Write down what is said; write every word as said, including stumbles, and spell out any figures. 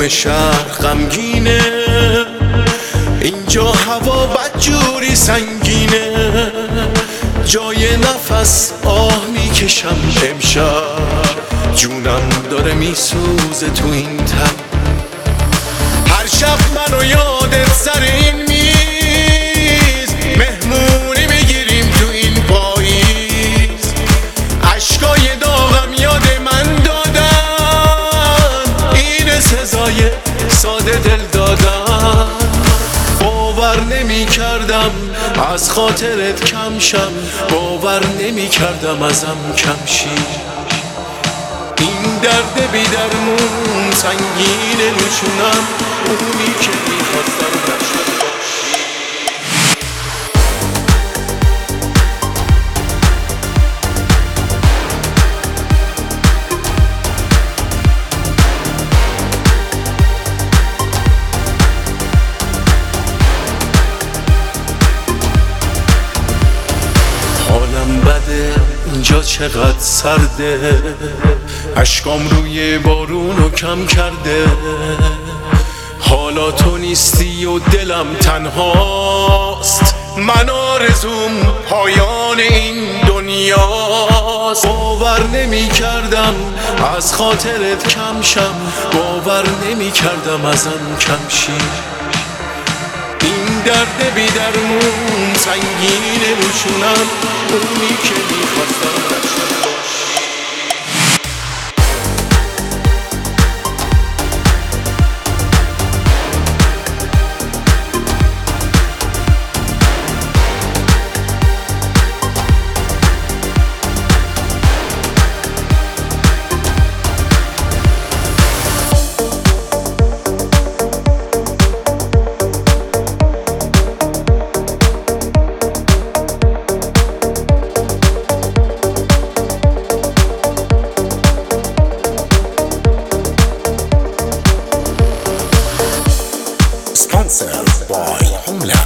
شهر غمگینه، اینجا هوا بدجوری سنگینه، جای نفس آه میکشم امشب، جونم داره میسوزه تو این تن. هر شب منو یادت سر این میز، مهمونی میگیریم تو این پاییز، عشقای داغم یاد من دادن، این سزای ساده دل دادن. باور نمی کردم از خاطرت کم شم، باور نمی کردم ازم کم شی، این درد بی درمون سنگین روشونم، اونی که میخواستم نشد باشی. حالم بده اینجا چقدر سرده، اشکام روی بارونو کم کرده، حالا تو نیستی و دلم تنهاست، من آرزوم پایان این دنیاست. باور نمی کردم از خاطرت کم شم، باور نمی کردم ازم کم شی، این درد بی درمون سنگین روشونم، اونی که میخواستم نشد باشی. Sponsored by Homeland.